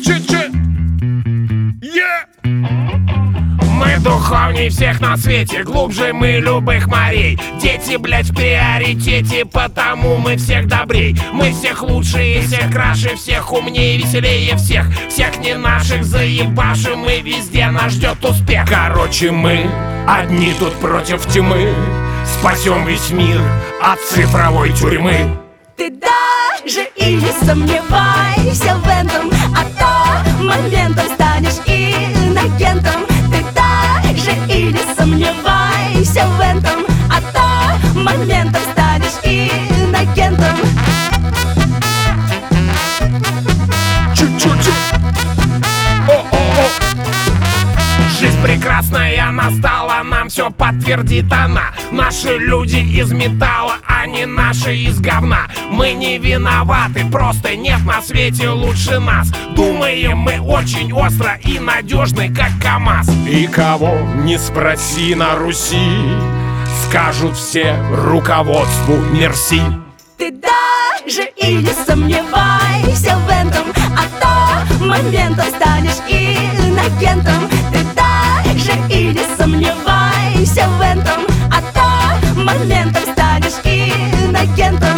Че-че-че. Мы духовней всех на свете, глубже мы любых морей. Дети, блять, в приоритете, потому мы всех добрей. Мы всех лучше, всех краше, всех умнее, веселее всех. Всех не наших заебашим, и везде нас ждет успех. Короче, мы одни тут против тьмы, спасем весь мир от цифровой тюрьмы. Ты даже и не сомневайся в этом, а то моментом станешь инагентом. Ты даже и не сомневайся в этом, а то моментом станешь инагентом. Чу-чу-чу. Жизнь прекрасная настала, нам все подтвердит она. Наши люди из металла, а не наши из говна. Мы не виноваты, просто нет на свете лучше нас. Думаем мы очень остро и надежны, как КамАЗ. И кого не спроси на Руси, скажут все руководству мерси. Ты даже и не сомневайся в этом, а то моментом станешь инагентом. Ты даже и не сомневайся в этом, а то моментом станешь инагентом.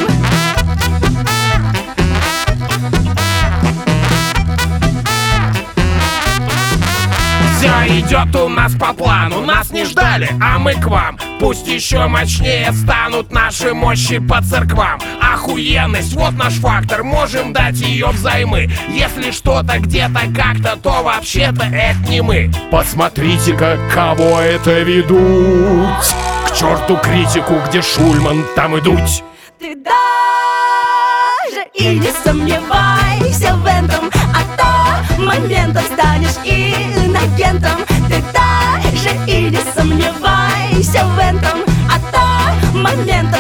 Все идет у нас по плану, нас не ждали, а мы к вам. Пусть еще мощнее станут наши мощи по церквам. Охуенность, вот наш фактор, можем дать ее взаймы. Если что-то где-то как-то, то вообще-то это не мы. Посмотрите-ка, кого это ведут. К черту критику, где Шульман, там и Дудь. Ты даже и не сомневайся в этом, а то моментом станешь инагентом. Ты даже и не сомневайся в этом, а то моментом